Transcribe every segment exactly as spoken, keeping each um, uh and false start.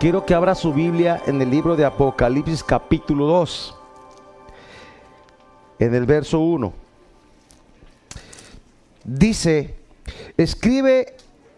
Quiero que abra su Biblia en el libro de Apocalipsis capítulo dos, en el verso uno. Dice: escribe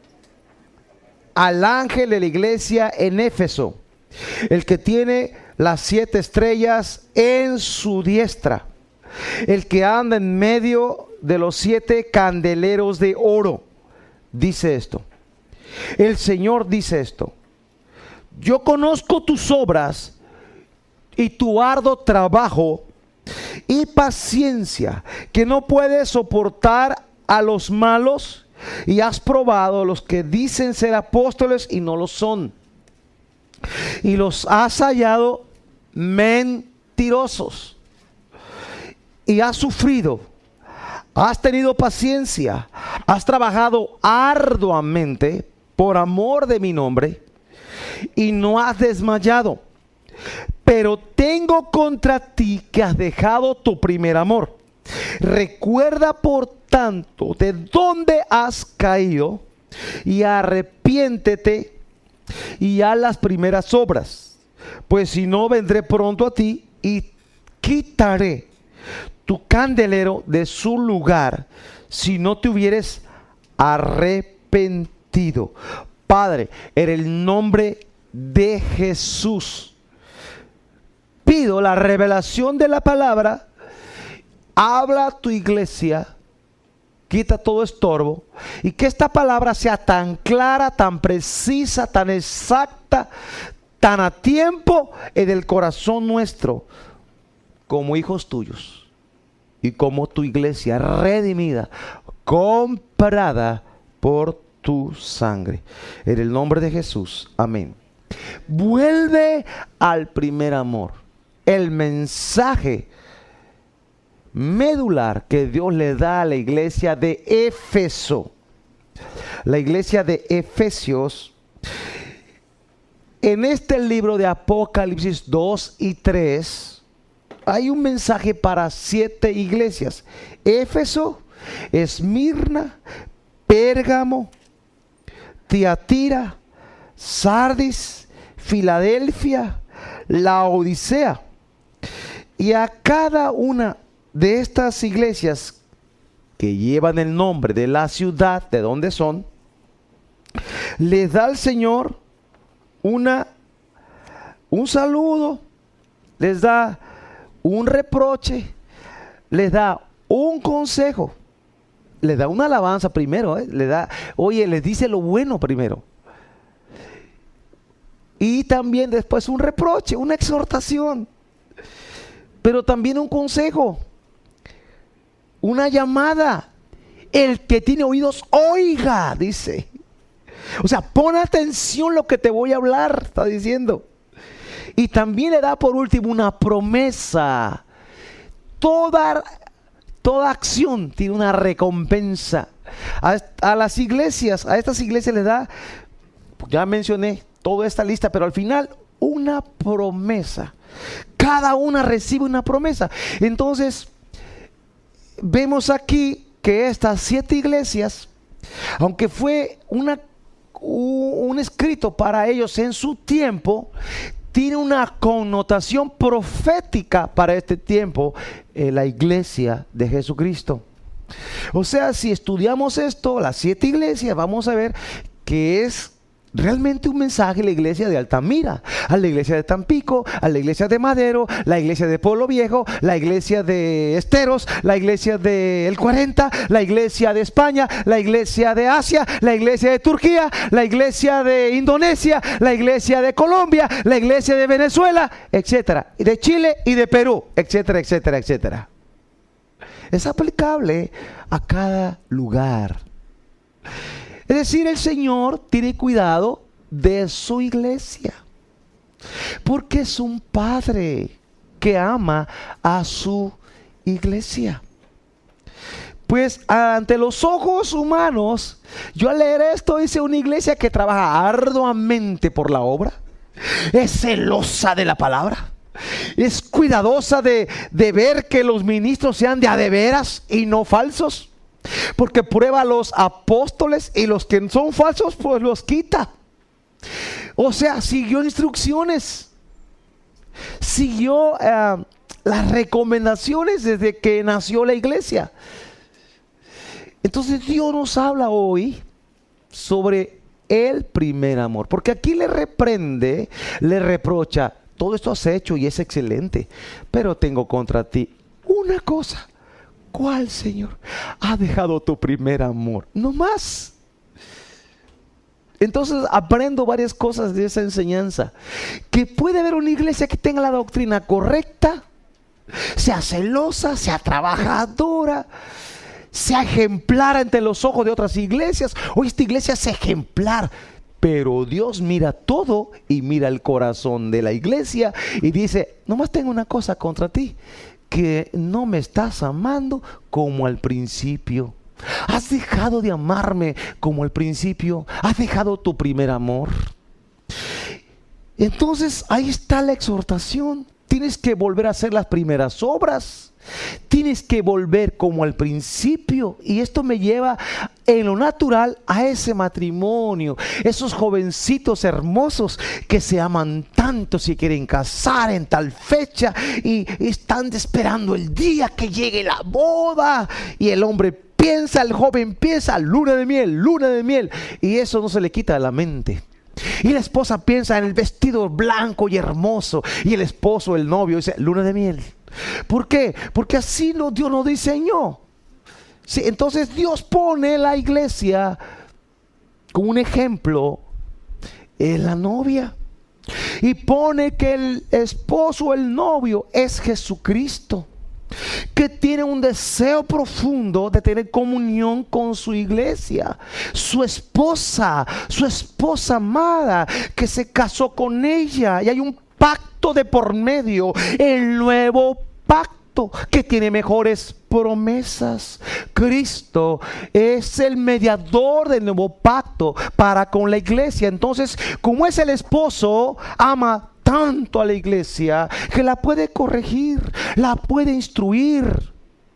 al ángel de la iglesia en Éfeso, el que tiene las siete estrellas en su diestra, el que anda en medio de los siete candeleros de oro. Dice esto: el Señor dice esto: yo conozco tus obras y tu arduo trabajo y paciencia, que no puedes soportar a los malos, y has probado a los que dicen ser apóstoles y no lo son, y los has hallado mentirosos, y has sufrido, has tenido paciencia, has trabajado arduamente por amor de mi nombre, y no has desmayado. Pero tengo contra ti que has dejado tu primer amor. Recuerda por tanto de dónde has caído, y arrepiéntete y haz las primeras obras. Pues si no, vendré pronto a ti y quitaré tu candelero de su lugar, si no te hubieres arrepentido. Padre, en el nombre de Jesús, pido la revelación de la palabra. Habla a tu iglesia, quita todo estorbo, y que esta palabra sea tan clara, tan precisa, tan exacta, tan a tiempo en el corazón nuestro, como hijos tuyos y como tu iglesia redimida, comprada por tu sangre. En el nombre de Jesús, amén. Vuelve al primer amor. El mensaje medular que Dios le da a la iglesia de Éfeso. La iglesia de Efesios. En este libro de Apocalipsis dos y tres hay un mensaje para siete iglesias: Éfeso, Esmirna, Pérgamo, Tiatira, Sardis, Filadelfia, Laodicea. Y a cada una de estas iglesias que llevan el nombre de la ciudad de donde son, les da el Señor una, un saludo, les da un reproche, les da un consejo, les da una alabanza primero, ¿eh? Le da, oye, les dice lo bueno primero. Y también después un reproche, una exhortación, pero también un consejo, una llamada. El que tiene oídos, oiga, dice. O sea, pon atención lo que te voy a hablar, está diciendo. Y también le da por último una promesa. Toda, toda acción tiene una recompensa. A, a las iglesias, a estas iglesias le da, ya mencioné toda esta lista, pero al final una promesa. Cada una recibe una promesa. Entonces, vemos aquí que estas siete iglesias, aunque fue una, un escrito para ellos en su tiempo, tiene una connotación profética para este tiempo, eh, la iglesia de Jesucristo. O sea, si estudiamos esto, las siete iglesias, vamos a ver que es realmente un mensaje a la iglesia de Altamira, a la iglesia de Tampico, a la iglesia de Madero, la iglesia de Pueblo Viejo, la iglesia de Esteros, la iglesia de El cuarenta, la iglesia de España, la iglesia de Asia, la iglesia de Turquía, la iglesia de Indonesia, la iglesia de Colombia, la iglesia de Venezuela, etcétera, y de Chile y de Perú, etcétera, etcétera, etcétera. Es aplicable a cada lugar. Es decir, el Señor tiene cuidado de su iglesia, porque es un padre que ama a su iglesia. Pues ante los ojos humanos, yo al leer esto dice una iglesia que trabaja arduamente por la obra, es celosa de la palabra, es cuidadosa de, de ver que los ministros sean de a de veras y no falsos. Porque prueba a los apóstoles, y los que son falsos pues los quita. O sea, siguió instrucciones. Siguió uh, las recomendaciones desde que nació la iglesia. Entonces Dios nos habla hoy sobre el primer amor. Porque aquí le reprende, le reprocha, todo esto has hecho y es excelente, pero tengo contra ti una cosa. ¿Cuál, Señor? Ha dejado tu primer amor. No más. Entonces aprendo varias cosas de esa enseñanza. Que puede haber una iglesia que tenga la doctrina correcta, sea celosa, sea trabajadora, sea ejemplar ante los ojos de otras iglesias. Hoy esta iglesia es ejemplar, pero Dios mira todo y mira el corazón de la iglesia y dice, nomás tengo una cosa contra ti, que no me estás amando como al principio. Has dejado de amarme como al principio. Has dejado tu primer amor. Entonces ahí está la exhortación. Tienes que volver a hacer las primeras obras. Tienes que volver como al principio. Y esto me lleva en lo natural a ese matrimonio. Esos jovencitos hermosos que se aman tanto, se quieren casar en tal fecha y están esperando el día que llegue la boda. Y el hombre piensa, el joven piensa, luna de miel, luna de miel. Y eso no se le quita de la mente. Y la esposa piensa en el vestido blanco y hermoso. Y el esposo, el novio, dice, luna de miel. ¿Por qué? Porque así no, Dios nos diseñó. Sí, entonces Dios pone la iglesia como un ejemplo en la novia. Y pone que el esposo, el novio, es Jesucristo, que tiene un deseo profundo de tener comunión con su iglesia. Su esposa, su esposa amada, que se casó con ella. Y hay un pacto de por medio, el nuevo pacto, que tiene mejores promesas. Cristo es el mediador del nuevo pacto para con la iglesia. Entonces, como es el esposo, ama tanto a la iglesia que la puede corregir, la puede instruir,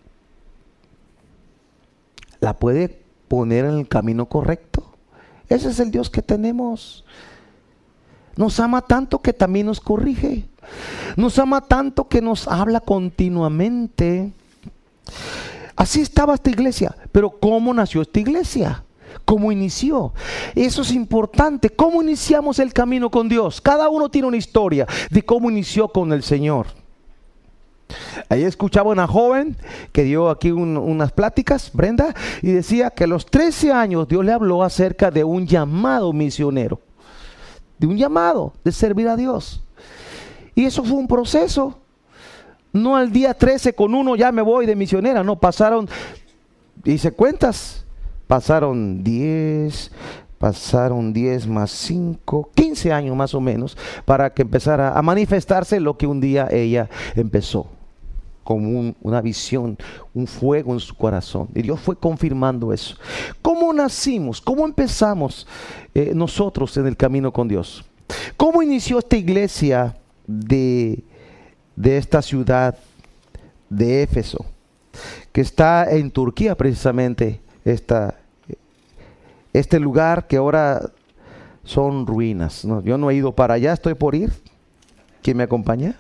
la puede poner en el camino correcto. Ese es el Dios que tenemos. Nos ama tanto que también nos corrige. Nos ama tanto que nos habla continuamente. Así estaba esta iglesia. Pero ¿cómo nació esta iglesia? ¿Cómo inició? Eso es importante. ¿Cómo iniciamos el camino con Dios? Cada uno tiene una historia de cómo inició con el Señor. Ahí escuchaba una joven que dio aquí un, unas pláticas, Brenda, y decía que a los trece años Dios le habló acerca de un llamado misionero. De un llamado de servir a Dios. Y eso fue un proceso. No al día trece con uno ya me voy de misionera. No, pasaron, hice cuentas, pasaron diez, pasaron diez más cinco, quince años más o menos, para que empezara a manifestarse lo que un día ella empezó. Como un, una visión, un fuego en su corazón. Y Dios fue confirmando eso. ¿Cómo nacimos? ¿Cómo empezamos eh, nosotros en el camino con Dios? ¿Cómo inició esta iglesia de, de esta ciudad de Éfeso? Que está en Turquía precisamente, esta, este lugar que ahora son ruinas. No, yo no he ido para allá, estoy por ir. ¿Quién me acompaña?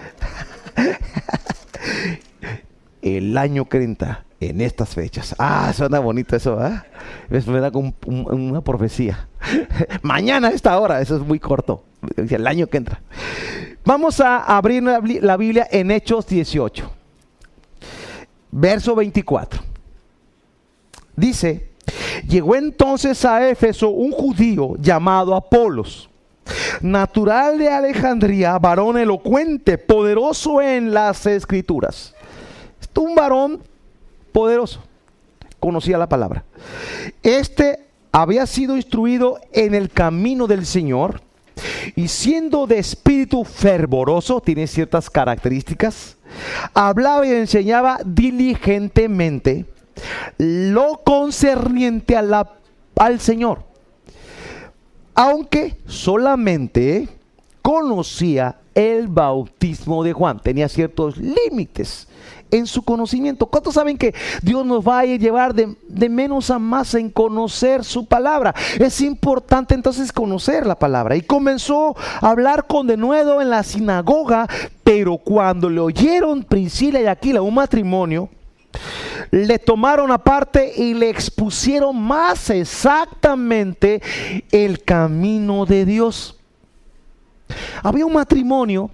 El año treinta, en estas fechas. Ah, suena bonito eso, ¿eh? Me da como un, un, una profecía. Mañana a esta hora, eso es muy corto. El año que entra. Vamos a abrir la Biblia en Hechos dieciocho. Verso veinticuatro. Dice, llegó entonces a Éfeso un judío llamado Apolos, natural de Alejandría, varón elocuente, poderoso en las escrituras. Un varón poderoso, conocía la palabra. Este había sido instruido en el camino del Señor, y siendo de espíritu fervoroso, tiene ciertas características, hablaba y enseñaba diligentemente lo concerniente a la, al Señor, aunque solamente conocía el bautismo de Juan. Tenía ciertos límites en su conocimiento. ¿Cuántos saben que Dios nos va a llevar de, de menos a más en conocer su palabra? Es importante entonces conocer la palabra. Y comenzó a hablar con denuedo en la sinagoga, pero cuando le oyeron Priscila y Aquila, un matrimonio, le tomaron aparte y le expusieron más exactamente el camino de Dios. Había un matrimonio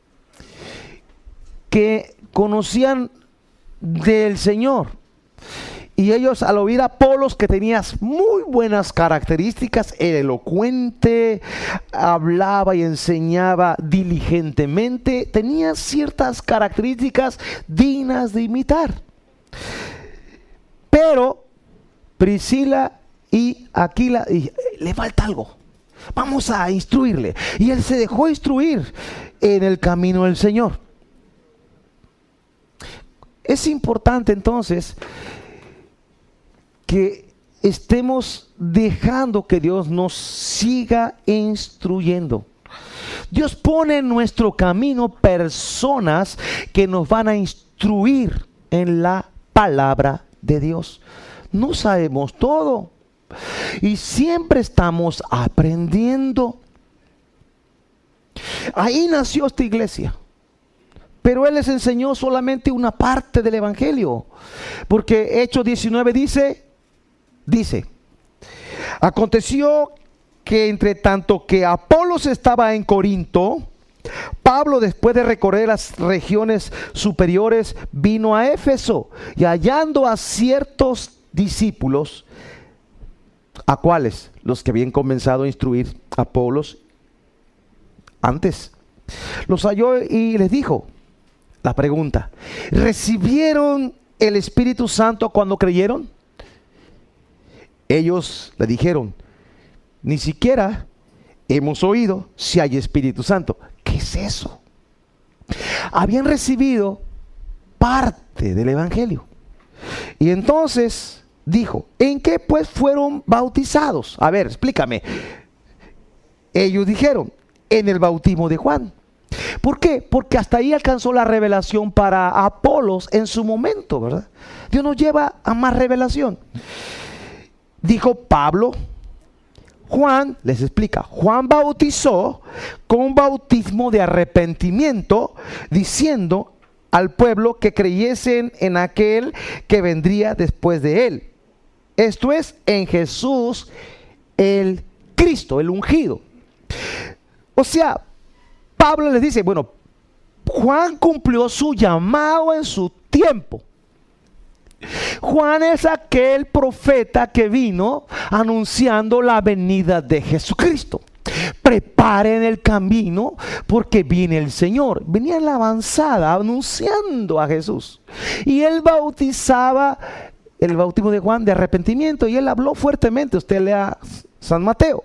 que conocían del Señor, y ellos, al oír a Apolos, que tenía muy buenas características, era elocuente, hablaba y enseñaba diligentemente, tenía ciertas características dignas de imitar. Pero Priscila y Aquila, y, le falta algo, vamos a instruirle. Y él se dejó instruir en el camino del Señor. Es importante entonces que estemos dejando que Dios nos siga instruyendo. Dios pone en nuestro camino personas que nos van a instruir en la palabra de Dios. No sabemos todo y siempre estamos aprendiendo. Ahí nació esta iglesia. Pero Él les enseñó solamente una parte del Evangelio. Porque Hechos diecinueve dice, dice, aconteció que entre tanto que Apolos estaba en Corinto, Pablo, después de recorrer las regiones superiores, vino a Éfeso, y hallando a ciertos discípulos, ¿a cuáles? Los que habían comenzado a instruir a Apolos antes. Los halló y les dijo, la pregunta, ¿recibieron el Espíritu Santo cuando creyeron? Ellos le dijeron, ni siquiera hemos oído si hay Espíritu Santo. ¿Qué es eso? Habían recibido parte del Evangelio. Y entonces dijo, ¿en qué pues fueron bautizados? A ver, explícame. Ellos dijeron, en el bautismo de Juan. ¿Por qué? Porque hasta ahí alcanzó la revelación para Apolos en su momento, ¿verdad? Dios nos lleva a más revelación. Dijo Pablo, Juan, les explica, Juan bautizó con un bautismo de arrepentimiento, diciendo al pueblo que creyesen en aquel que vendría después de él. Esto es, en Jesús el Cristo, el ungido. O sea, Pablo les dice, bueno, Juan cumplió su llamado en su tiempo. Juan es aquel profeta que vino anunciando la venida de Jesucristo. Preparen el camino porque viene el Señor. Venía en la avanzada anunciando a Jesús. Y él bautizaba, el bautismo de Juan, de arrepentimiento. Y él habló fuertemente. Usted lea San Mateo.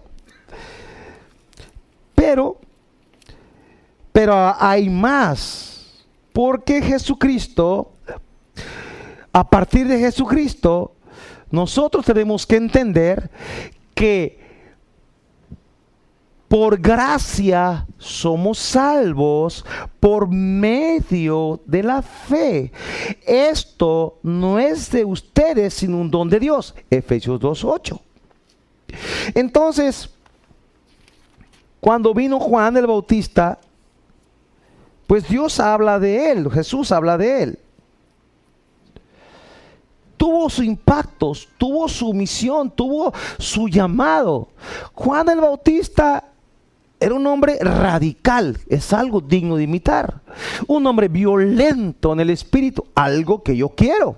Pero, pero hay más. Porque Jesucristo, a partir de Jesucristo, nosotros tenemos que entender que por gracia somos salvos por medio de la fe. Esto no es de ustedes, sino un don de Dios. Efesios dos ocho. Entonces, cuando vino Juan el Bautista, pues Dios habla de él, Jesús habla de él. Tuvo su impacto, tuvo su misión, tuvo su llamado. Juan el Bautista era un hombre radical, es algo digno de imitar. Un hombre violento en el espíritu, algo que yo quiero.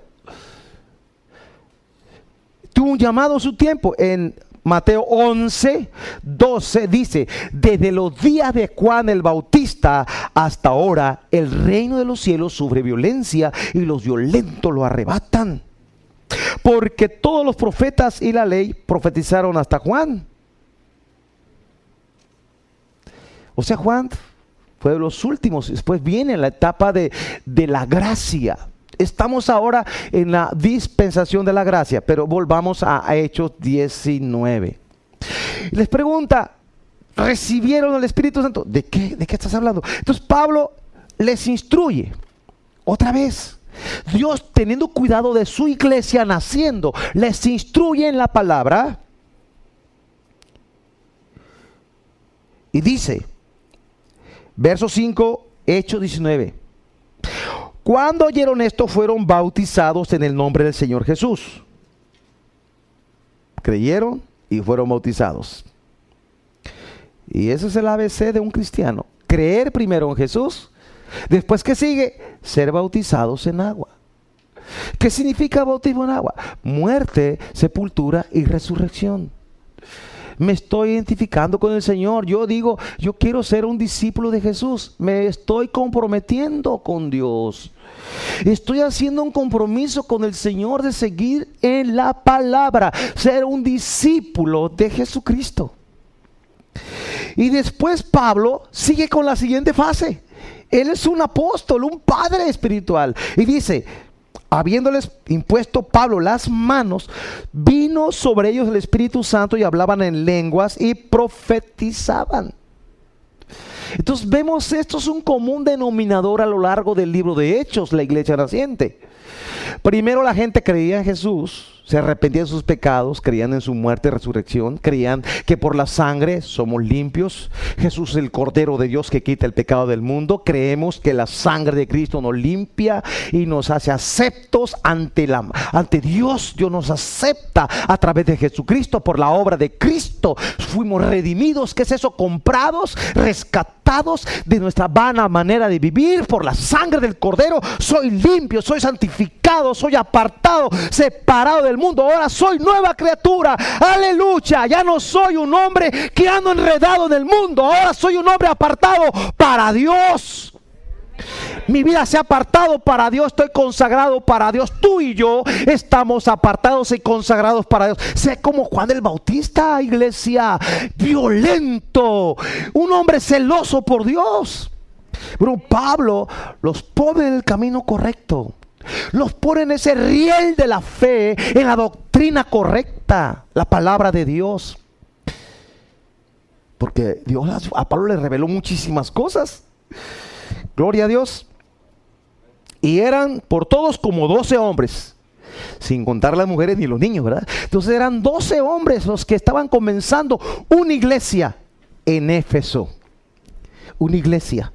Tuvo un llamado a su tiempo. En Mateo once, doce dice, desde los días de Juan el Bautista hasta ahora, el reino de los cielos sufre violencia y los violentos lo arrebatan. Porque todos los profetas y la ley profetizaron hasta Juan. O sea, Juan fue de los últimos. Después viene la etapa de, de la gracia. Estamos ahora en la dispensación de la gracia. Pero volvamos a, a Hechos diecinueve. Les pregunta, recibieron el Espíritu Santo. ¿De qué, de qué estás hablando? Entonces Pablo les instruye otra vez. Dios, teniendo cuidado de su iglesia naciendo, les instruye en la palabra. Y dice, verso cinco, Hechos diecinueve. Cuando oyeron esto, fueron bautizados en el nombre del Señor Jesús. Creyeron y fueron bautizados. Y ese es el A B C de un cristiano. Creer primero en Jesús. Después, ¿qué sigue? Ser bautizados en agua. ¿Qué significa bautismo en agua? Muerte, sepultura y resurrección. Me estoy identificando con el Señor. Yo digo, yo quiero ser un discípulo de Jesús. Me estoy comprometiendo con Dios. Estoy haciendo un compromiso con el Señor de seguir en la palabra, ser un discípulo de Jesucristo. Y después Pablo sigue con la siguiente fase. Él es un apóstol, un padre espiritual. Y dice, habiéndoles impuesto Pablo las manos, vino sobre ellos el Espíritu Santo y hablaban en lenguas y profetizaban. Entonces vemos, esto es un común denominador a lo largo del libro de Hechos, la iglesia naciente. Primero la gente creía en Jesús, se arrepentían de sus pecados, creían en su muerte y resurrección, creían que por la sangre somos limpios. Jesús es el Cordero de Dios que quita el pecado del mundo. Creemos que la sangre de Cristo nos limpia y nos hace aceptos ante, la, ante Dios. Dios nos acepta a través de Jesucristo por la obra de Cristo. Fuimos redimidos, ¿qué es eso? Comprados, rescatados de nuestra vana manera de vivir por la sangre del Cordero. Soy limpio, soy santificado, soy apartado, separado del mundo. Ahora soy nueva criatura. Aleluya. Ya no soy un hombre que ando enredado en el mundo. Ahora soy un hombre apartado para Dios. Mi vida se ha apartado para Dios. Estoy consagrado para Dios. Tú y yo estamos apartados y consagrados para Dios. Sé como Juan el Bautista, iglesia, violento, un hombre celoso por Dios. Pero Pablo los pone en el camino correcto. Los pone en ese riel de la fe, en la doctrina correcta, la palabra de Dios. Porque Dios a Pablo le reveló muchísimas cosas. Gloria a Dios. Y eran por todos como doce hombres, sin contar las mujeres ni los niños, ¿verdad? Entonces eran doce hombres los que estaban comenzando una iglesia en Éfeso. Una iglesia.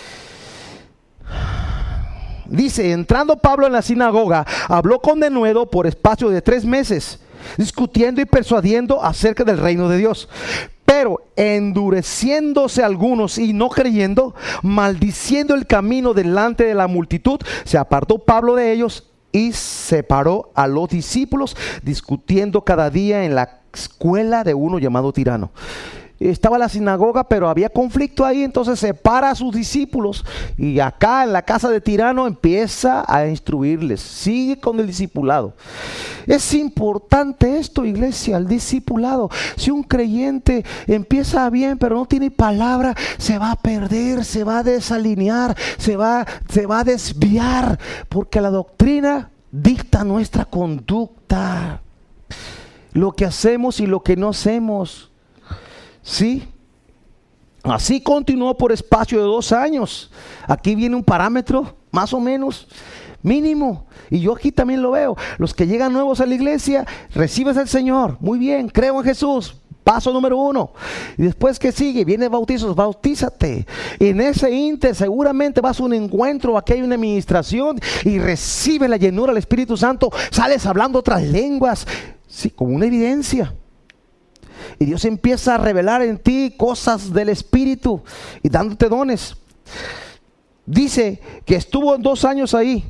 Dice, entrando Pablo en la sinagoga, habló con denuedo por espacio de tres meses, discutiendo y persuadiendo acerca del reino de Dios. Pero endureciéndose algunos y no creyendo, maldiciendo el camino delante de la multitud, se apartó Pablo de ellos y separó a los discípulos, discutiendo cada día en la escuela de uno llamado Tirano. Estaba la sinagoga, pero había conflicto ahí, entonces separa a sus discípulos y acá en la casa de Tirano empieza a instruirles. Sigue con el discipulado. Es importante esto, iglesia, el discipulado. Si un creyente empieza bien, pero no tiene palabra, se va a perder, se va a desalinear, se va, se va a desviar, porque la doctrina dicta nuestra conducta, lo que hacemos y lo que no hacemos. Sí, así continuó por espacio de dos años. Aquí viene un parámetro, más o menos, mínimo. Y yo aquí también lo veo. Los que llegan nuevos a la iglesia, recibes al Señor. Muy bien, creo en Jesús. Paso número uno. Y después, ¿qué sigue? Viene bautizos, bautízate. En ese inter seguramente vas a un encuentro, aquí hay una administración y recibe la llenura del Espíritu Santo. Sales hablando otras lenguas. Sí, como una evidencia. Y Dios empieza a revelar en ti cosas del Espíritu y dándote dones. Dice que estuvo dos años ahí.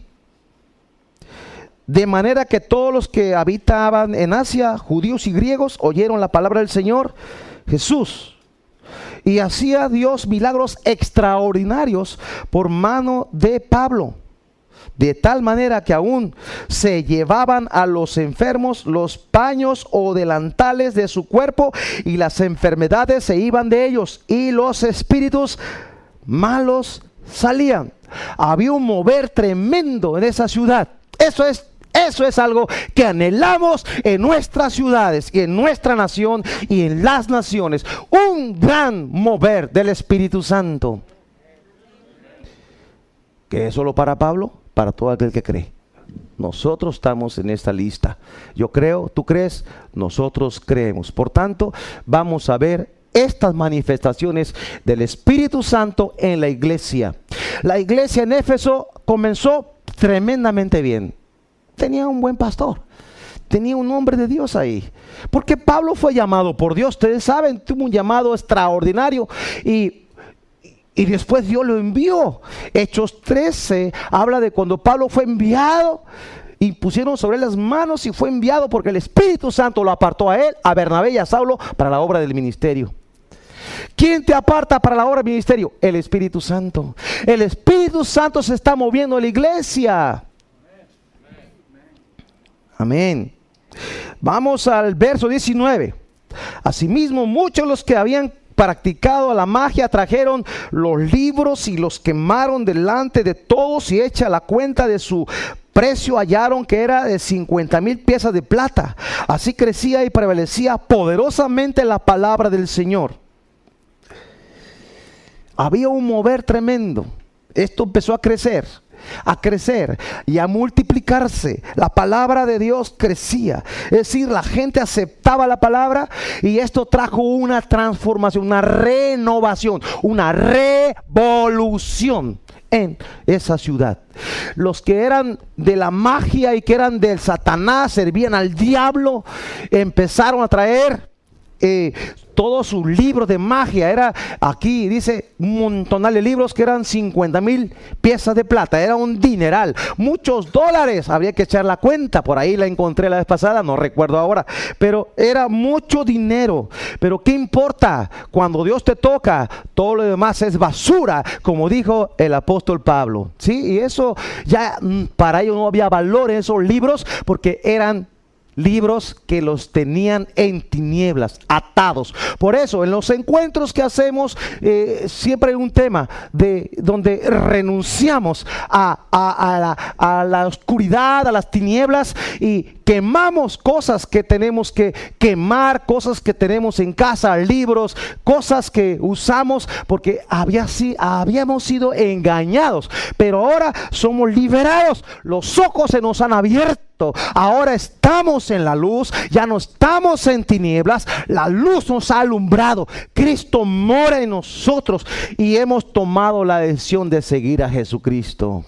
De manera que todos los que habitaban en Asia, judíos y griegos, oyeron la palabra del Señor Jesús. Y hacía Dios milagros extraordinarios por mano de Pablo. De tal manera que aún se llevaban a los enfermos los paños o delantales de su cuerpo y las enfermedades se iban de ellos y los espíritus malos salían. Había un mover tremendo en esa ciudad. Eso es Eso es algo que anhelamos en nuestras ciudades y en nuestra nación y en las naciones. Un gran mover del Espíritu Santo. ¿Qué es solo para Pablo? Para todo aquel que cree. Nosotros estamos en esta lista. Yo creo, tú crees, nosotros creemos. Por tanto, vamos a ver estas manifestaciones del Espíritu Santo en la iglesia. La iglesia en Éfeso comenzó tremendamente bien. Tenía un buen pastor, tenía un hombre de Dios ahí, porque Pablo fue llamado por Dios. Ustedes saben, tuvo un llamado extraordinario y, y después Dios lo envió. Hechos trece habla de cuando Pablo fue enviado y pusieron sobre él las manos y fue enviado porque el Espíritu Santo lo apartó a él, a Bernabé y a Saulo para la obra del ministerio. ¿Quién te aparta para la obra del ministerio? El Espíritu Santo. El Espíritu Santo se está moviendo en la iglesia. Amén. Vamos al verso diecinueve. Asimismo, muchos de los que habían practicado la magia trajeron los libros y los quemaron delante de todos, y hecha la cuenta de su precio hallaron que era de cincuenta mil piezas de plata. Así crecía y prevalecía poderosamente la palabra del Señor. Había un mover tremendo. Esto empezó a crecer, a crecer y a multiplicarse. La palabra de Dios crecía. Es decir, la gente aceptaba la palabra y esto trajo una transformación, una renovación, una revolución en esa ciudad. Los que eran de la magia y que eran del Satanás, servían al diablo, empezaron a traer Eh, todos sus libros de magia. Era, aquí dice, un montonal de libros que eran cincuenta mil piezas de plata. Era un dineral, muchos dólares. Habría que echar la cuenta, por ahí la encontré la vez pasada, no recuerdo ahora, pero era mucho dinero. Pero ¿qué importa? Cuando Dios te toca, todo lo demás es basura, como dijo el apóstol Pablo, ¿sí? Y eso ya, para ellos no había valor en esos libros, porque eran libros que los tenían en tinieblas, atados. Por eso en los encuentros que hacemos eh, siempre hay un tema de donde renunciamos a, a, a, la, a la oscuridad, a las tinieblas, y quemamos cosas que tenemos que quemar, cosas que tenemos en casa, libros, cosas que usamos porque había, sí, habíamos sido engañados, pero ahora somos liberados. Los ojos se nos han abierto. Ahora estamos en la luz, ya no estamos en tinieblas. La luz nos ha alumbrado. Cristo mora en nosotros y hemos tomado la decisión de seguir a Jesucristo.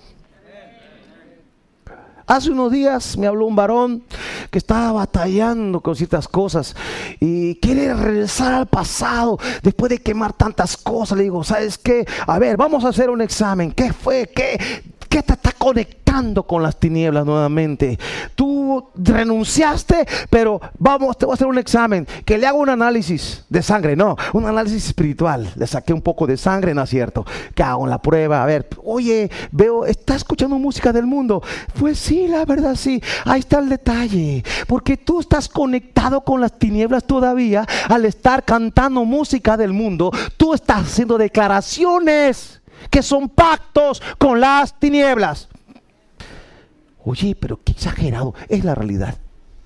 Hace unos días me habló un varón que estaba batallando con ciertas cosas y quiere regresar al pasado después de quemar tantas cosas. Le digo, ¿sabes qué? A ver, vamos a hacer un examen. ¿Qué fue? ¿Qué, qué te está conectando con las tinieblas nuevamente? Tú renunciaste, pero vamos, te voy a hacer un examen. Que le haga un análisis de sangre. No, un análisis espiritual. Le saqué un poco de sangre, ¿no es cierto? Que hago la prueba. A ver, oye, veo, ¿está escuchando música del mundo? Pues sí, la verdad sí. Ahí está el detalle. Porque tú estás conectado con las tinieblas todavía. Al estar cantando música del mundo, tú estás haciendo declaraciones que son pactos con las tinieblas. Oye, pero qué exagerado, es la realidad.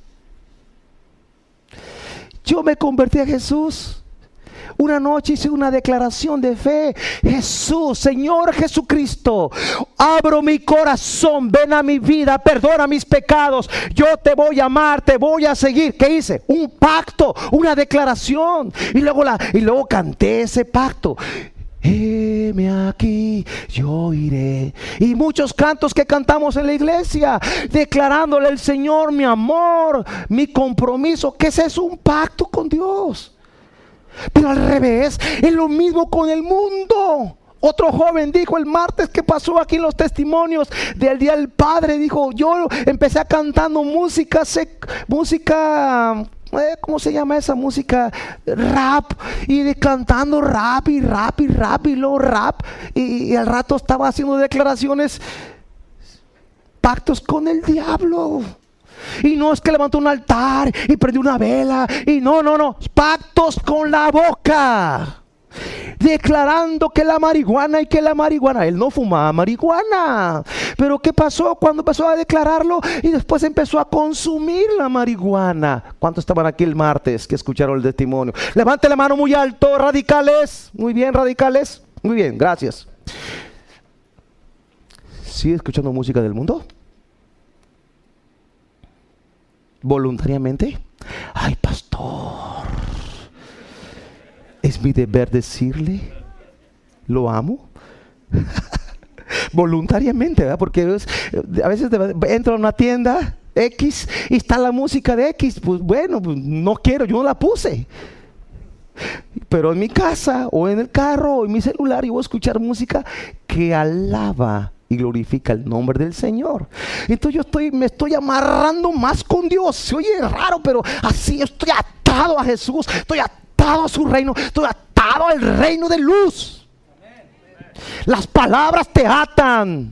Yo me convertí a Jesús. Una noche hice una declaración de fe. Jesús, Señor Jesucristo, abro mi corazón, ven a mi vida, perdona mis pecados. Yo te voy a amar, te voy a seguir. ¿Qué hice? Un pacto, una declaración. Y luego, la, y luego canté ese pacto. Heme aquí, yo iré. Y muchos cantos que cantamos en la iglesia, declarándole al Señor mi amor, mi compromiso, que ese es un pacto con Dios. Pero al revés, es lo mismo con el mundo. Otro joven dijo el martes que pasó aquí en los testimonios del Día del Padre, dijo, yo empecé cantando música, música... ¿cómo se llama esa música? Rap, y de cantando rap y rap y rap y luego rap, y, y al rato estaba haciendo declaraciones, pactos con el diablo. Y no es que levantó un altar y prendió una vela, y no, no, no, pactos con la boca. declarando que la marihuana y que la marihuana. Él no fumaba marihuana. Pero ¿qué pasó cuando empezó a declararlo y después empezó a consumir la marihuana? ¿Cuántos estaban aquí el martes que escucharon el testimonio? Levante la mano muy alto, radicales. Muy bien, radicales. Muy bien, gracias. ¿Sigue escuchando música del mundo? ¿Voluntariamente? Ay, pastor, es mi deber decirle, lo amo. Voluntariamente, ¿verdad? Porque es, a veces entro a una tienda X y está la música de X. Pues bueno, pues no quiero, yo no la puse. Pero en mi casa o en el carro o en mi celular yo voy a escuchar música que alaba y glorifica el nombre del Señor. Entonces yo estoy, me estoy amarrando más con Dios. Se oye raro, pero así estoy atado a Jesús, estoy atado a su reino, estoy atado al reino de luz. Las palabras te atan.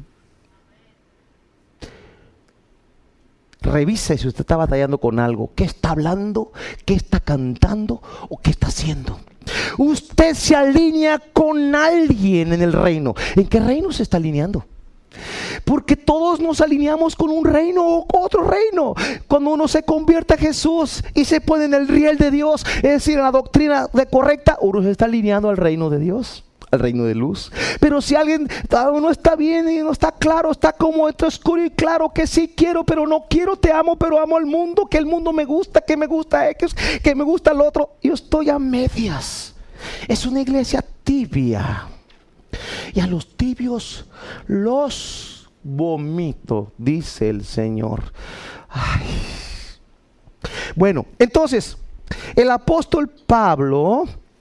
Revise si usted está batallando con algo. ¿Qué está hablando? ¿Qué está cantando? ¿O qué está haciendo? Usted se alinea con alguien en el reino. ¿En qué reino se está alineando? Porque todos nos alineamos con un reino o con otro reino. Cuando uno se convierte a Jesús y se pone en el riel de Dios, es decir, en la doctrina de correcta, uno se está alineando al reino de Dios, al reino de luz. Pero si alguien no está bien y no está claro, está como esto oscuro y claro, que sí quiero, pero no quiero, te amo, pero amo al mundo, que el mundo me gusta, que me gusta X, que me gusta el otro. Yo estoy a medias. Es una iglesia tibia. Y a los tibios los vomito, dice el Señor. Ay. Bueno, entonces, el apóstol Pablo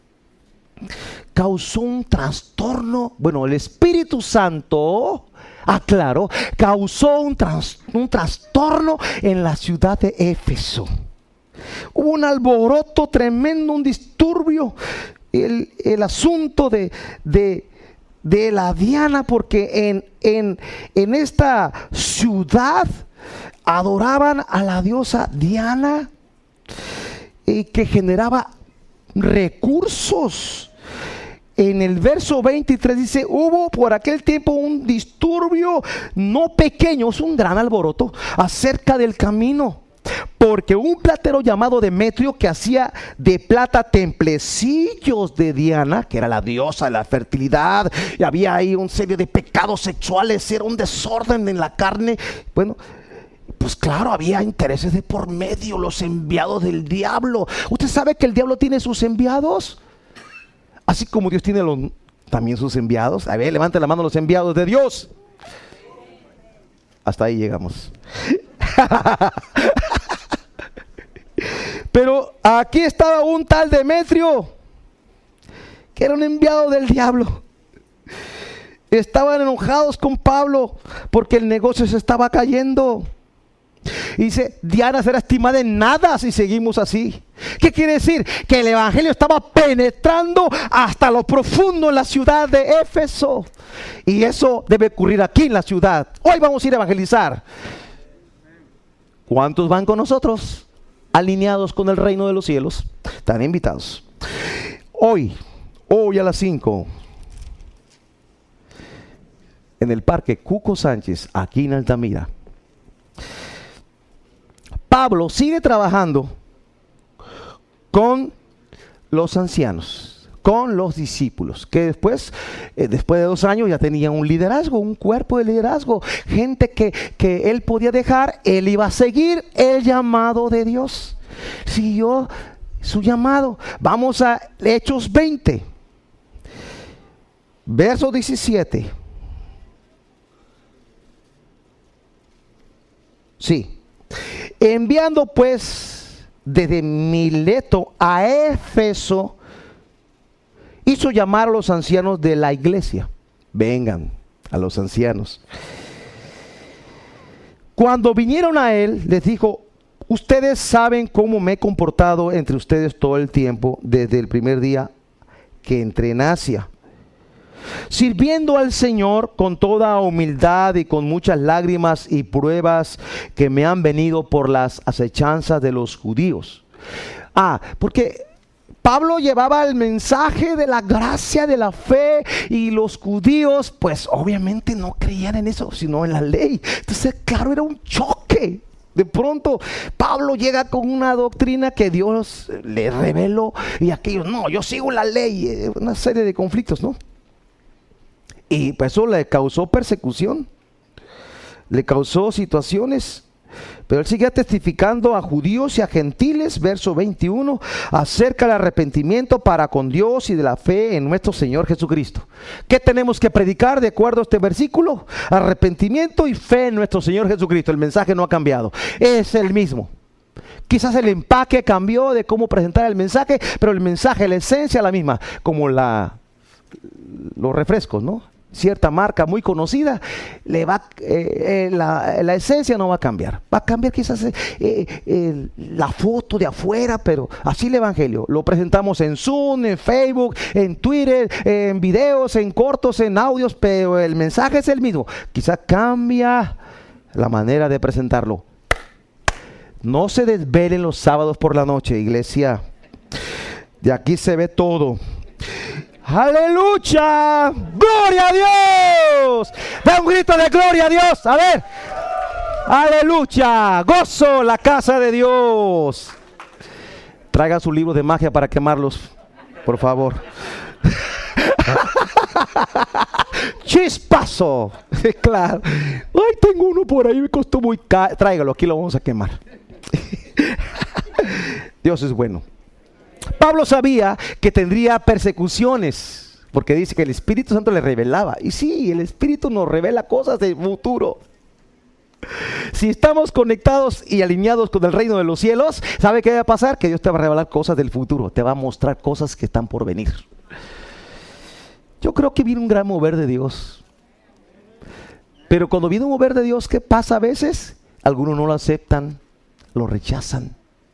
causó un trastorno. Bueno, el Espíritu Santo, aclaró, causó un, tras, un trastorno en la ciudad de Éfeso. Hubo un alboroto tremendo, un disturbio. El, el asunto de, de, de la Diana, porque en, en, en esta ciudad adoraban a la diosa Diana, y que generaba recursos. En el verso veintitrés dice: hubo por aquel tiempo un disturbio no pequeño, es un gran alboroto acerca del camino, porque un platero llamado Demetrio, que hacía de plata templecillos de Diana, que era la diosa de la fertilidad, y había ahí un serie de pecados sexuales, era un desorden en la carne. Bueno, pues claro, había intereses de por medio, los enviados del diablo. ¿Usted sabe que el diablo tiene sus enviados? Así como Dios tiene los, también sus enviados. A ver, levante la mano los enviados de Dios. Hasta ahí llegamos. Pero aquí estaba un tal Demetrio, que era un enviado del diablo. Estaban enojados con Pablo porque el negocio se estaba cayendo. Y dice: Diana será estimada en nada si seguimos así. ¿Qué quiere decir? Que el evangelio estaba penetrando hasta lo profundo en la ciudad de Éfeso. Y eso debe ocurrir aquí en la ciudad. Hoy vamos a ir a evangelizar. ¿Cuántos van con nosotros? Alineados con el reino de los cielos. Están invitados. Hoy, hoy a las cinco, en el Parque Cuco Sánchez, aquí en Altamira, Pablo sigue trabajando con los ancianos, con los discípulos, que después, eh, después de dos años ya tenían un liderazgo, un cuerpo de liderazgo, gente que, que él podía dejar. Él iba a seguir el llamado de Dios. Siguió su llamado. Vamos a Hechos veinte, verso diecisiete. Sí. Enviando pues desde Mileto a Éfeso, hizo llamar a los ancianos de la iglesia. Vengan, a los ancianos. Cuando vinieron a él, les dijo: ustedes saben cómo me he comportado entre ustedes todo el tiempo, desde el primer día que entré en Asia, sirviendo al Señor con toda humildad y con muchas lágrimas y pruebas que me han venido por las acechanzas de los judíos. Ah, porque Pablo llevaba el mensaje de la gracia, de la fe, y los judíos pues obviamente no creían en eso, sino en la ley. Entonces claro, era un choque. De pronto Pablo llega con una doctrina que Dios le reveló y aquellos, no, yo sigo la ley. Una serie de conflictos, ¿no? Y pues eso le causó persecución, le causó situaciones. Pero él sigue testificando a judíos y a gentiles, verso veintiuno, acerca del arrepentimiento para con Dios y de la fe en nuestro Señor Jesucristo. ¿Qué tenemos que predicar de acuerdo a este versículo? Arrepentimiento y fe en nuestro Señor Jesucristo. El mensaje no ha cambiado, es el mismo. Quizás el empaque cambió de cómo presentar el mensaje, pero el mensaje, la esencia es la misma, como la, los refrescos, ¿no? Cierta marca muy conocida, le va, eh, eh, la, la esencia no va a cambiar. Va a cambiar quizás eh, eh, la foto de afuera, pero así el evangelio. Lo presentamos en Zoom, en Facebook, en Twitter, en videos, en cortos, en audios, pero el mensaje es el mismo. Quizás cambia la manera de presentarlo. No se desvelen los sábados por la noche, iglesia. De aquí se ve todo. ¡Aleluya! ¡Gloria a Dios! Da un grito de gloria a Dios. A ver. ¡Aleluya! ¡Gozo la casa de Dios! Traigan su libro de magia para quemarlos, por favor. ¡Chispazo! Claro. Ay, tengo uno por ahí, me costó muy caro. Tráigalo, aquí lo vamos a quemar. Dios es bueno. Pablo sabía que tendría persecuciones, porque dice que el Espíritu Santo le revelaba. Y sí, el Espíritu nos revela cosas del futuro. Si estamos conectados y alineados con el reino de los cielos, ¿sabe qué va a pasar? Que Dios te va a revelar cosas del futuro, te va a mostrar cosas que están por venir. Yo creo que viene un gran mover de Dios. Pero cuando viene un mover de Dios, ¿qué pasa a veces? Algunos no lo aceptan, lo rechazan.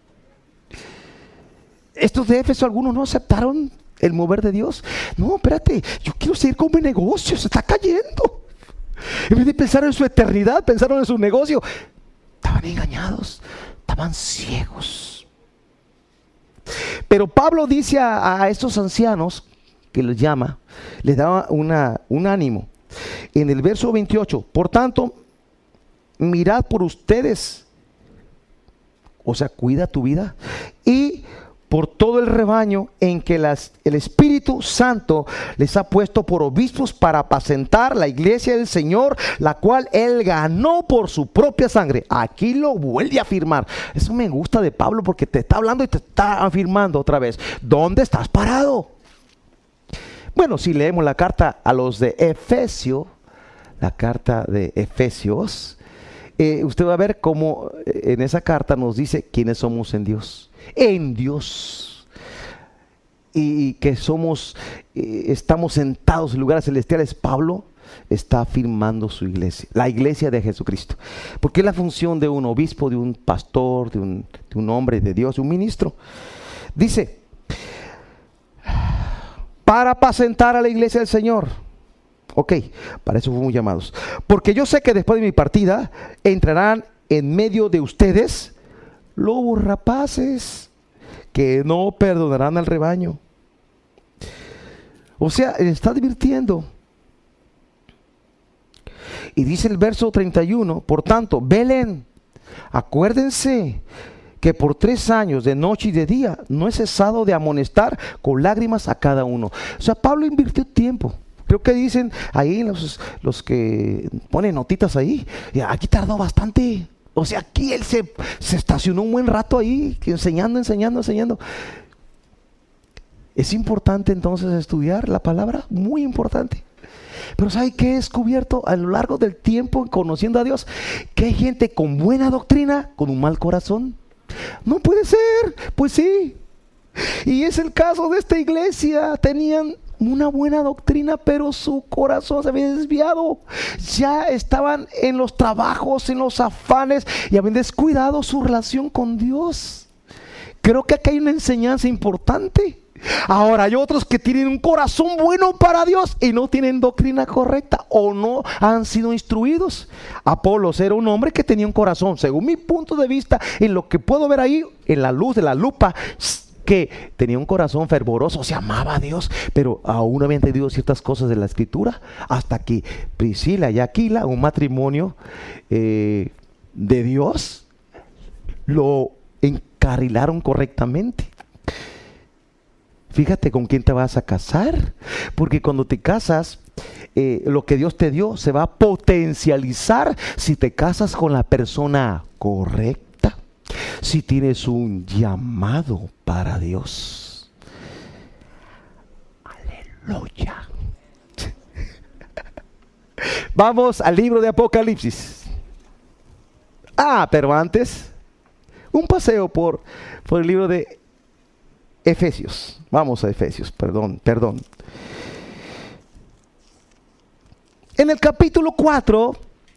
Estos de Éfeso, algunos no aceptaron el mover de Dios. No, espérate, yo quiero seguir con mi negocio, se está cayendo. En vez de pensar en su eternidad, pensaron en su negocio. Estaban engañados, estaban ciegos. Pero Pablo dice a, a estos ancianos, que les llama, les da una, un ánimo. En el verso veintiocho, por tanto, mirad por ustedes, o sea, cuida tu vida, y por todo el rebaño en que las, el Espíritu Santo les ha puesto por obispos para apacentar la iglesia del Señor, la cual Él ganó por su propia sangre. Aquí lo vuelve a afirmar. Eso me gusta de Pablo, porque te está hablando y te está afirmando otra vez. ¿Dónde estás parado? Bueno, si leemos la carta a los de Efesio, la carta de Efesios, eh, usted va a ver cómo en esa carta nos dice quiénes somos en Dios. En Dios, y que somos, eh, estamos sentados en lugares celestiales. Pablo está afirmando su iglesia, la iglesia de Jesucristo, porque es la función de un obispo, de un pastor, de un, de un hombre de Dios, un ministro. Dice, para apacentar a la iglesia del Señor. Ok, para eso fuimos llamados. Porque yo sé que después de mi partida entrarán en medio de ustedes lobos rapaces que no perdonarán al rebaño. O sea, está advirtiendo. Y dice el verso treinta y uno, por tanto, velen, acuérdense que por tres años de noche y de día no he cesado de amonestar con lágrimas a cada uno. O sea, Pablo invirtió tiempo. Creo que dicen ahí los, los que ponen notitas ahí, aquí tardó bastante. O sea, aquí él se, se estacionó un buen rato ahí, enseñando, enseñando, enseñando. Es importante entonces estudiar la palabra, muy importante. Pero ¿sabe qué he descubierto a lo largo del tiempo conociendo a Dios? Que hay gente con buena doctrina, con un mal corazón. No puede ser, pues sí. Y es el caso de esta iglesia. Tenían una buena doctrina, pero su corazón se había desviado. Ya estaban en los trabajos, en los afanes, y habían descuidado su relación con Dios. Creo que aquí hay una enseñanza importante. Ahora hay otros que tienen un corazón bueno para Dios y no tienen doctrina correcta, o no han sido instruidos. Apolos era un hombre que tenía un corazón, según mi punto de vista, en lo que puedo ver ahí, en la luz de la lupa, que tenía un corazón fervoroso, se amaba a Dios, pero aún no había entendido ciertas cosas de la Escritura, hasta que Priscila y Aquila, un matrimonio eh, de Dios, lo encarrilaron correctamente. Fíjate con quién te vas a casar, porque cuando te casas, eh, lo que Dios te dio se va a potencializar si te casas con la persona correcta, si tienes un llamado para Dios. Aleluya. Vamos al libro de Apocalipsis. Ah, pero antes, un paseo por, por el libro de Efesios. Vamos a Efesios, perdón, perdón. En el capítulo cuatro,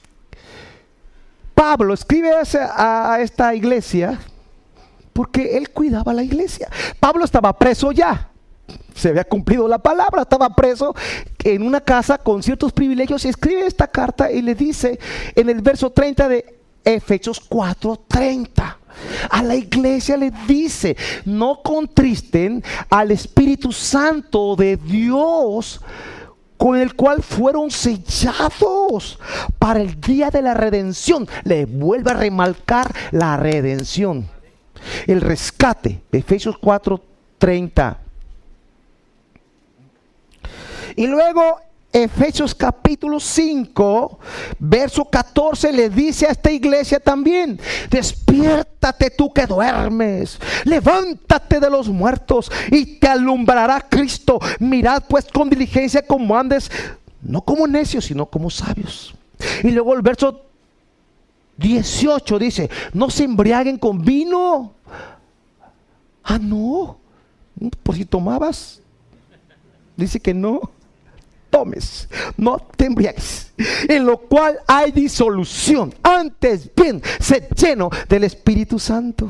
Pablo escribe a, a esta iglesia porque él cuidaba la iglesia. Pablo estaba preso ya. Se había cumplido la palabra, estaba preso en una casa con ciertos privilegios y escribe esta carta y le dice en el verso treinta de Efesios cuatro treinta. A la iglesia le dice: no contristen al Espíritu Santo de Dios, con el cual fueron sellados para el día de la redención. Le vuelve a remarcar la redención, el rescate. Efesios cuatro treinta. Y luego Efesios capítulo cinco, verso catorce, le dice a esta iglesia también: despiértate tú que duermes, levántate de los muertos y te alumbrará Cristo. Mirad pues con diligencia cómo andes, no como necios, sino como sabios. Y luego el verso dieciocho dice: no se embriaguen con vino. Ah, no, por si tomabas. Dice que no tomes, no te embriagues, en lo cual hay disolución. Antes bien, sé lleno del Espíritu Santo.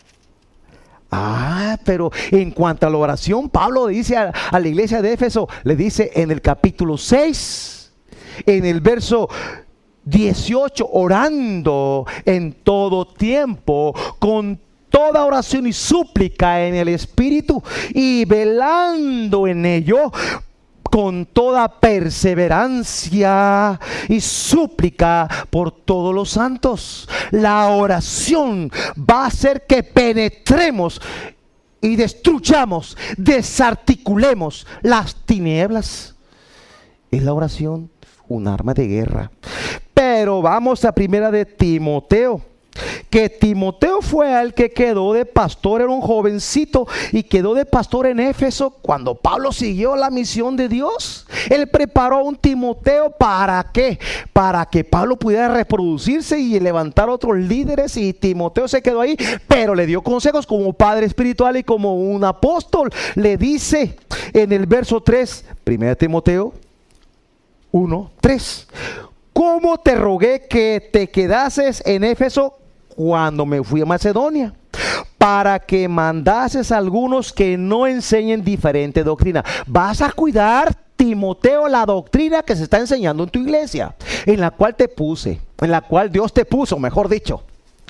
Ah, pero en cuanto a la oración, Pablo dice a, a la iglesia de Éfeso, le dice en el capítulo seis, en el verso dieciocho, orando en todo tiempo, con toda oración y súplica en el Espíritu, y velando en ello con toda perseverancia y súplica por todos los santos. La oración va a hacer que penetremos y destruyamos, desarticulemos las tinieblas. Es la oración un arma de guerra. Pero vamos a primera de Timoteo, que Timoteo fue el que quedó de pastor, era un jovencito y quedó de pastor en Éfeso cuando Pablo siguió la misión de Dios. Él preparó a un Timoteo, ¿para qué? Para que Pablo pudiera reproducirse y levantar otros líderes, y Timoteo se quedó ahí, pero le dio consejos como padre espiritual y como un apóstol. Le dice en el verso tres, primera de Timoteo uno, tres: ¿cómo te rogué que te quedases en Éfeso cuando me fui a Macedonia? Para que mandases a algunos que no enseñen diferente doctrina. Vas a cuidar, Timoteo, la doctrina que se está enseñando en tu iglesia, en la cual te puse, en la cual Dios te puso, mejor dicho.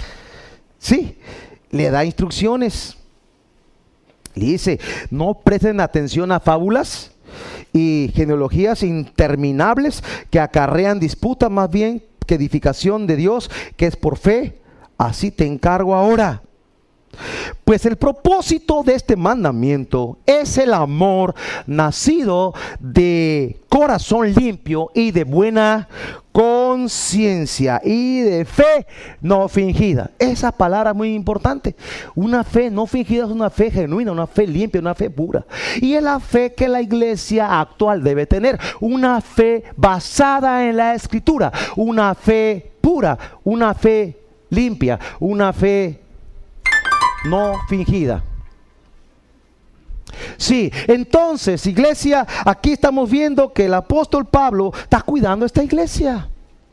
Sí, le da instrucciones. Le dice: no presten atención a fábulas y genealogías interminables que acarrean disputa, más bien que edificación de Dios, que es por fe. Así te encargo ahora. Pues el propósito de este mandamiento es el amor nacido de corazón limpio y de buena conciencia y de fe no fingida. Esa palabra es muy importante. Una fe no fingida es una fe genuina, una fe limpia, una fe pura. Y es la fe que la iglesia actual debe tener. Una fe basada en la Escritura. Una fe pura, una fe limpia, una fe no fingida. Sí, entonces, iglesia, aquí estamos viendo que el apóstol Pablo está cuidando esta iglesia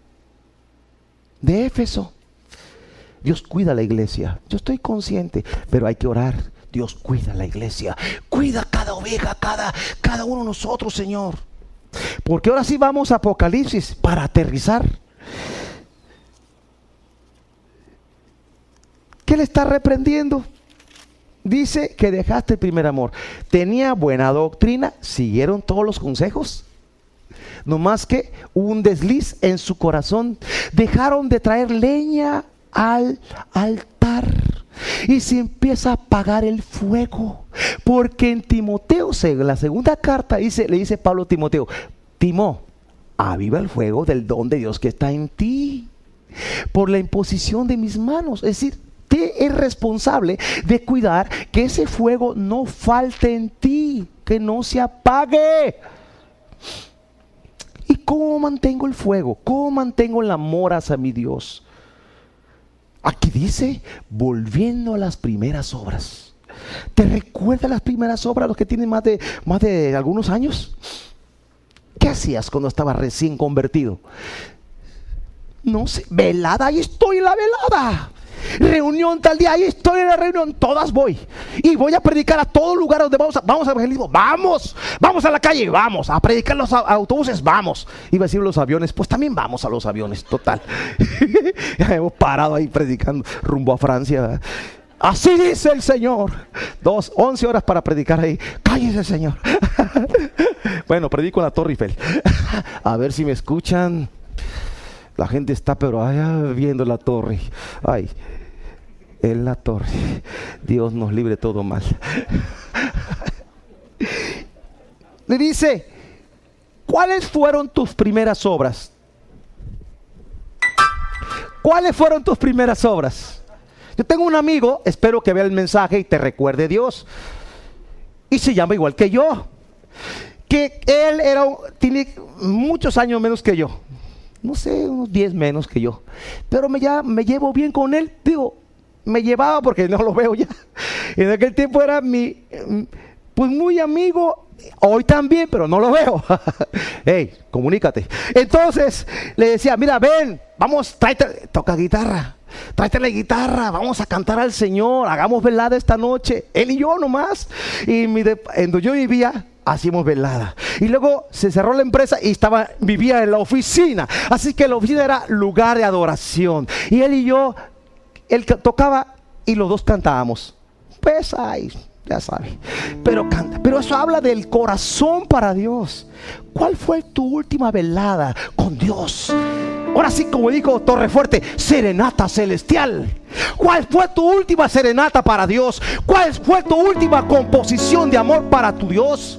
de Éfeso. Dios cuida la iglesia. Yo estoy consciente, pero hay que orar. Dios cuida la iglesia. Cuida cada oveja, cada, cada uno de nosotros, Señor. Porque ahora sí vamos a Apocalipsis para aterrizar. ¿Qué le está reprendiendo? dice que dejaste el primer amor. Tenía buena doctrina, siguieron todos los consejos. No más que hubo un desliz en su corazón. Dejaron de traer leña al altar. Y se empieza a apagar el fuego. Porque en Timoteo, en la segunda carta, dice, le dice Pablo a Timoteo: Timó, aviva el fuego del don de Dios que está en ti, por la imposición de mis manos. Es decir, te es responsable de cuidar que ese fuego no falte en ti, que no se apague. ¿Y cómo mantengo el fuego? ¿Cómo mantengo el amor hacia mi Dios? Aquí dice, volviendo a las primeras obras. ¿Te recuerdas las primeras obras, los que tienen más de, más de algunos años? ¿Qué hacías cuando estabas recién convertido? No sé, velada, ahí estoy en la velada. Reunión tal día, ahí estoy en la reunión, todas voy. Y voy a predicar a todo lugar donde vamos a, vamos a evangelismo, vamos, vamos a la calle, vamos, a predicar los a, autobuses, vamos. Iba a decir los aviones, pues también vamos a los aviones, total. Ya hemos parado ahí predicando rumbo a Francia, ¿verdad? Así dice el Señor. Dos, once horas para predicar ahí. Cállese, Señor. Bueno, predico en la Torre Eiffel. A ver si me escuchan. La gente está pero allá viendo la torre. Ay, en la torre. Dios nos libre todo mal. Le dice, ¿cuáles fueron tus primeras obras? ¿Cuáles fueron tus primeras obras? Yo tengo un amigo, espero que vea el mensaje y te recuerde Dios. Y se llama igual que yo. Que él era, tiene muchos años menos que yo. No sé, unos diez menos que yo. Pero me, ya, me llevo bien con él. Digo, me llevaba porque no lo veo ya. En aquel tiempo era mi, pues muy amigo. Hoy también, pero no lo veo. Hey, comunícate. Entonces le decía, mira, ven, vamos, tráete, toca guitarra. Tráete la guitarra, vamos a cantar al Señor, hagamos velada esta noche. Él y yo nomás. Y mi de, en donde yo vivía, hacíamos velada. Y luego se cerró la empresa y estaba, vivía en la oficina. Así que la oficina era lugar de adoración. Y él y yo, él tocaba y los dos cantábamos. Pues ahí, ya sabe. Pero canta. Pero eso habla del corazón para Dios. ¿Cuál fue tu última velada con Dios? Ahora sí, como dijo Torrefuerte, serenata celestial. ¿Cuál fue tu última serenata para Dios? ¿Cuál fue tu última composición de amor para tu Dios?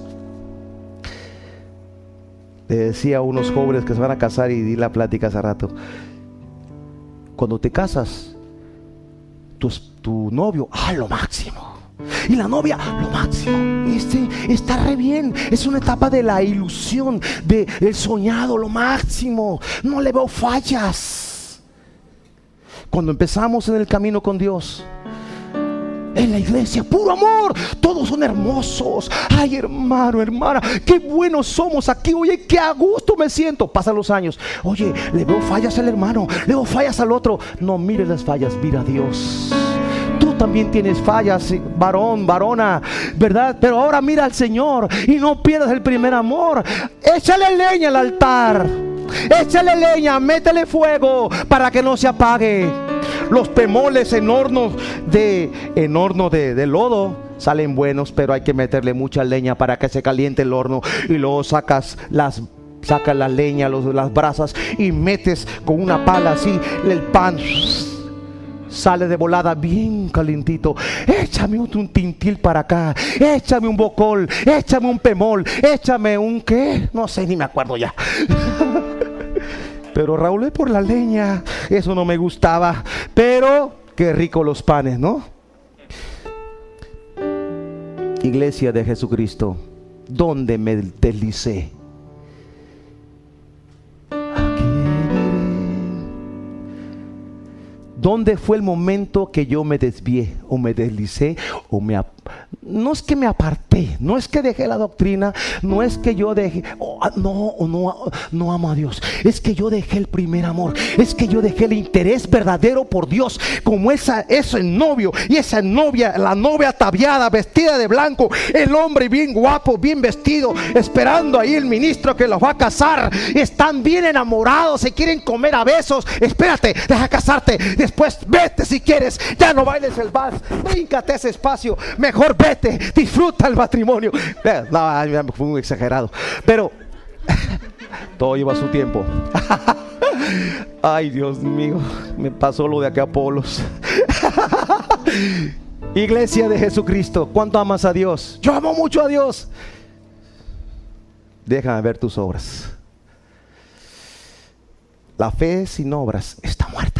Le decía a unos jóvenes que se van a casar y di la plática hace rato. Cuando te casas, tu, tu novio, ah, lo máximo. Y la novia, lo máximo. Este está re bien. Es una etapa de la ilusión, de el soñado, lo máximo. No le veo fallas. Cuando empezamos en el camino con Dios, en la iglesia, puro amor, todos son hermosos. Ay, hermano, hermana, qué buenos somos aquí. Oye, qué a gusto me siento. Pasan los años. Oye, le veo fallas al hermano, le veo fallas al otro. No mires las fallas, mira a Dios. Tú también tienes fallas, varón, varona, ¿verdad? Pero ahora mira al Señor y no pierdas el primer amor. Échale leña al altar. Échale leña, métele fuego para que no se apague. Los pemoles en horno de, en horno de, de lodo salen buenos, pero hay que meterle mucha leña para que se caliente el horno. Y luego sacas las sacas la leña, los, las brasas y metes con una pala así el pan. Sale de volada bien calientito. Échame un, un tintil para acá. Échame un bocol. Échame un pemol. Échame un qué. No sé, ni me acuerdo ya. Pero Raúl, es por la leña. Eso no me gustaba. Pero qué rico los panes, ¿no? Iglesia de Jesucristo, ¿dónde me deslicé? ¿Dónde fue el momento que yo me desvié o me deslicé o me, no es que me aparté, no es que dejé la doctrina, no es que yo dejé, oh, no, no, no amo a Dios, es que yo dejé el primer amor, es que yo dejé el interés verdadero por Dios, como esa, ese novio y esa novia, la novia ataviada, vestida de blanco, el hombre bien guapo, bien vestido, esperando ahí el ministro que los va a casar, están bien enamorados, se quieren comer a besos. Espérate, deja casarte, después vete si quieres, ya no bailes el vals, bríncate ese espacio, mejor vete, disfruta el matrimonio. No, fue muy exagerado, pero todo lleva su tiempo. Ay, Dios mío, me pasó lo de acá Apolos. Iglesia de Jesucristo, ¿cuánto amas a Dios? Yo amo mucho a Dios. Déjame ver tus obras. La fe sin obras está muerta.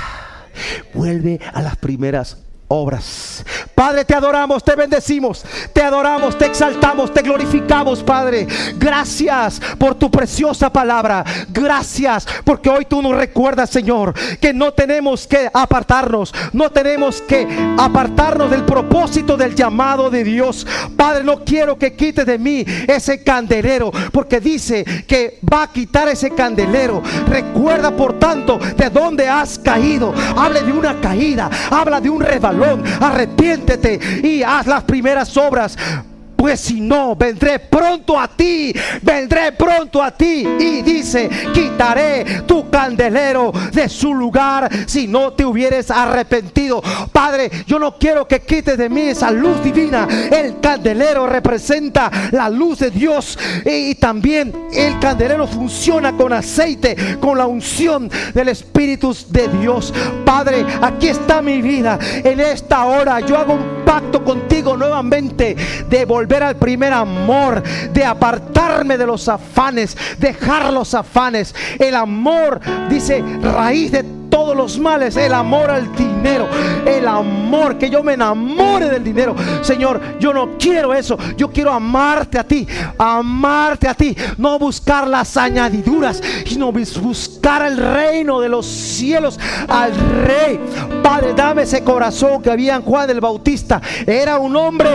Vuelve a las primeras obras. Padre, te adoramos, te bendecimos, te adoramos, te exaltamos, te glorificamos, Padre. Gracias por tu preciosa palabra. Gracias porque hoy tú nos recuerdas, Señor, que no tenemos que apartarnos, no tenemos que apartarnos del propósito del llamado de Dios. Padre, no quiero que quites de mí ese candelero, porque dice que va a quitar ese candelero. Recuerda, por tanto, de dónde has caído. Hable de una caída, habla de un resbalón. Arrepiéntete y haz las primeras obras, pues si no, vendré pronto a ti, vendré pronto a ti. Y dice, quitaré tu candelero de su lugar si no te hubieres arrepentido. Padre, yo no quiero que quites de mí esa luz divina. El candelero representa la luz de Dios, y también el candelero funciona con aceite, con la unción del Espíritu de Dios. Padre, aquí está mi vida. En esta hora yo hago un pacto contigo nuevamente de volver al primer amor, de apartarme de los afanes, dejar los afanes. El amor, dice, raíz de todos los males, el amor al dinero, el amor, que yo me enamore del dinero. Señor, yo no quiero eso. Yo quiero amarte a ti, amarte a ti, no buscar las añadiduras, sino buscar el reino de los cielos, al Rey. Padre, dame ese corazón que había en Juan el Bautista. Era un hombre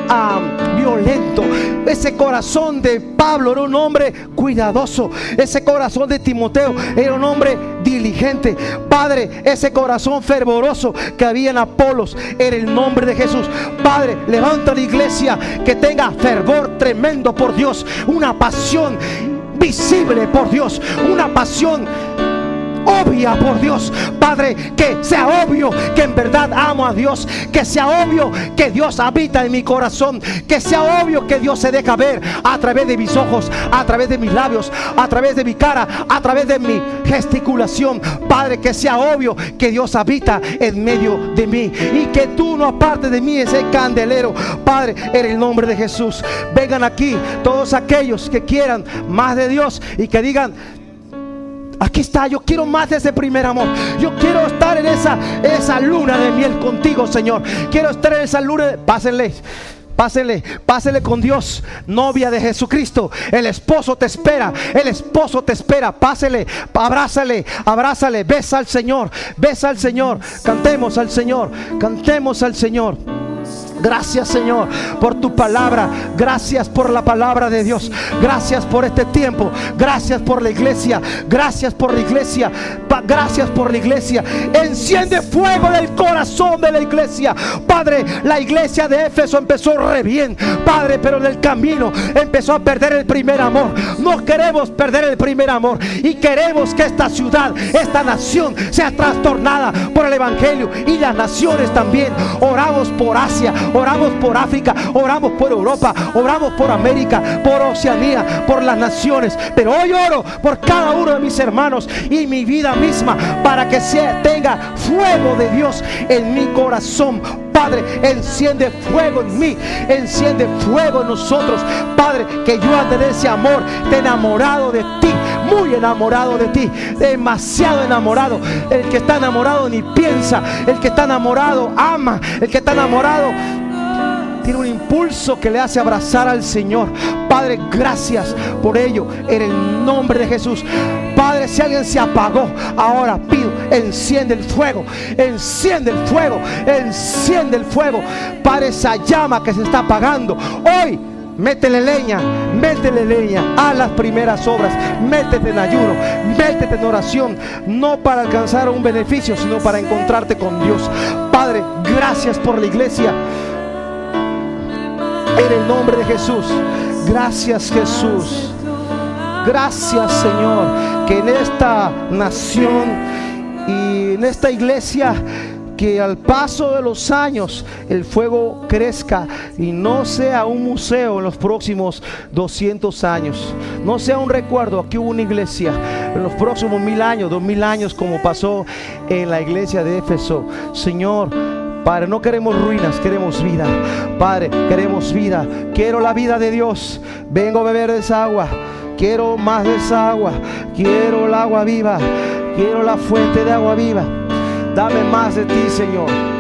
um, violento. Ese corazón de Pablo era un hombre cuidadoso. Ese corazón de Timoteo era un hombre diligente. Padre, ese corazón fervoroso que había en Apolos, en el nombre de Jesús. Padre, levanta la iglesia que tenga fervor tremendo por Dios, una pasión visible por Dios, una pasión obvia por Dios. Padre, que sea obvio que en verdad amo a Dios, que sea obvio que Dios habita en mi corazón, que sea obvio que Dios se deja ver a través de mis ojos, a través de mis labios, a través de mi cara, a través de mi gesticulación. Padre, que sea obvio que Dios habita en medio de mí, y que tú no apartes de mí ese candelero. Padre, en el nombre de Jesús, vengan aquí todos aquellos que quieran más de Dios y que digan: aquí está, yo quiero más de ese primer amor. Yo quiero estar en esa, esa luna de miel contigo, Señor. Quiero estar en esa luna de... Pásenle, pásenle, pásenle con Dios. Novia de Jesucristo, el esposo te espera, el esposo te espera. Pásele, abrázale, abrázale, besa al Señor, besa al Señor. Cantemos al Señor, cantemos al Señor. Gracias, Señor, por tu palabra. Gracias por la palabra de Dios. Gracias por este tiempo. Gracias por la iglesia. Gracias por la iglesia. Gracias por la iglesia. Enciende fuego en el corazón de la iglesia. Padre, la iglesia de Éfeso empezó re bien, Padre, pero en el camino empezó a perder el primer amor. No queremos perder el primer amor, y queremos que esta ciudad, esta nación sea trastornada por el evangelio, y las naciones también. Oramos por Asia, oramos por África, oramos por Europa, oramos por América, por Oceanía, por las naciones. Pero hoy oro por cada uno de mis hermanos y mi vida misma, para que sea, tenga fuego de Dios en mi corazón. Padre, enciende fuego en mí, enciende fuego en nosotros. Padre, que yo ande de ese amor, de enamorado de ti, muy enamorado de ti, demasiado enamorado. El que está enamorado ni piensa, el que está enamorado ama, el que está enamorado tiene un impulso que le hace abrazar al Señor. Padre, gracias por ello, en el nombre de Jesús. Padre, si alguien se apagó, ahora pido, enciende el fuego, enciende el fuego, enciende el fuego. Padre, esa llama que se está apagando hoy, métele leña, métele leña, haz las primeras obras, métete en ayuno, métete en oración, no para alcanzar un beneficio, sino para encontrarte con Dios. Padre, gracias por la iglesia, en el nombre de Jesús. Gracias, Jesús. Gracias, Señor, que en esta nación y en esta iglesia, que al paso de los años el fuego crezca y no sea un museo en los próximos doscientos años, no sea un recuerdo. Aquí hubo una iglesia en los próximos mil años, dos mil años, como pasó en la iglesia de Éfeso. Señor, Padre, no queremos ruinas, queremos vida. Padre, queremos vida. Quiero la vida de Dios. Vengo a beber de esa agua. Quiero más de esa agua. Quiero el agua viva. Quiero la fuente de agua viva. Dame más de ti, Señor.